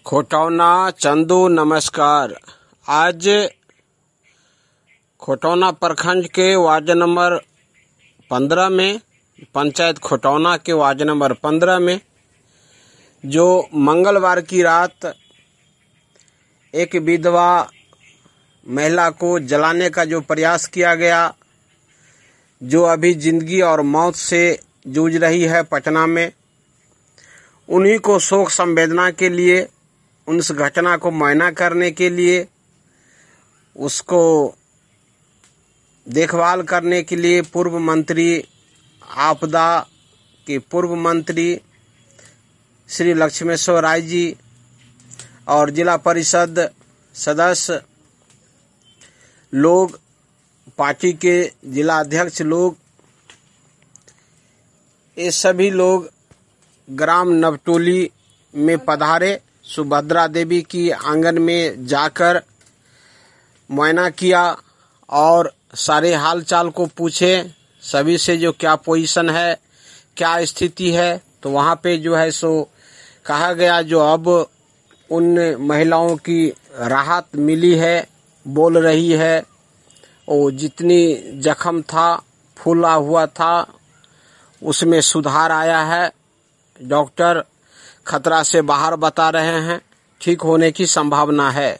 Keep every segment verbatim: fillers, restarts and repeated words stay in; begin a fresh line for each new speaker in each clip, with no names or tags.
खोटौना चंदू नमस्कार। आज खोटौना प्रखंड के वार्ड नंबर पंद्रह में, पंचायत खोटौना के वार्ड नंबर पंद्रह में जो मंगलवार की रात एक विधवा महिला को जलाने का जो प्रयास किया गया, जो अभी जिंदगी और मौत से जूझ रही है पटना में, उन्हीं को शोक संवेदना के लिए, उस घटना को मुआयना करने के लिए, उसको देखभाल करने के लिए पूर्व मंत्री आपदा के पूर्व मंत्री श्री लक्ष्मेश्वर राय जी और जिला परिषद सदस्य लोग, पार्टी के जिला अध्यक्ष लोग, ये सभी लोग ग्राम नवटोली में पधारे। सुभद्रा देवी की आंगन में जाकर मुआयना किया और सारे हाल चाल को पूछे, सभी से जो क्या पोजीशन है, क्या स्थिति है। तो वहाँ पे जो है सो कहा गया जो अब उन महिलाओं की राहत मिली है, बोल रही है, और जितनी जख्म था, फूला हुआ था, उसमें सुधार आया है। डॉक्टर खतरा से बाहर बता रहे हैं, ठीक होने की संभावना है।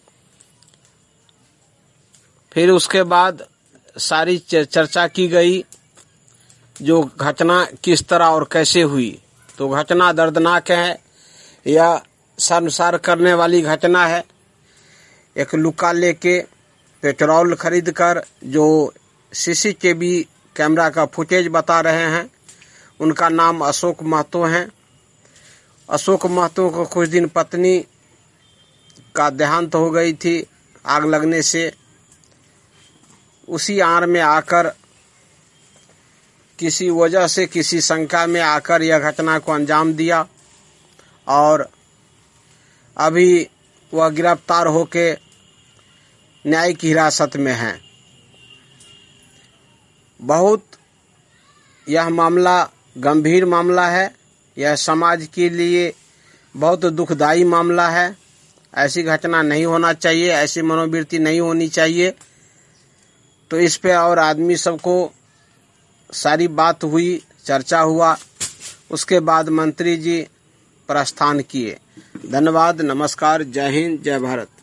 फिर उसके बाद सारी चर्चा की गई जो घटना किस तरह और कैसे हुई। तो घटना दर्दनाक है, यह शर्मसार करने वाली घटना है। एक लुक्का लेके पेट्रोल खरीद कर जो सीसीटीवी कैमरा का फुटेज बता रहे हैं, उनका नाम अशोक महतो है। अशोक महतो को कुछ दिन पत्नी का देहांत हो गई थी आग लगने से। उसी आड़ में आकर, किसी वजह से, किसी शंका में आकर यह घटना को अंजाम दिया और अभी वह गिरफ्तार होके न्यायिक हिरासत में हैं। बहुत यह मामला गंभीर मामला है, यह समाज के लिए बहुत दुखदाई मामला है। ऐसी घटना नहीं होना चाहिए, ऐसी मनोवृत्ति नहीं होनी चाहिए। तो इस पे और आदमी सबको सारी बात हुई, चर्चा हुआ, उसके बाद मंत्री जी प्रस्थान किए। धन्यवाद, नमस्कार, जय हिंद, जय भारत।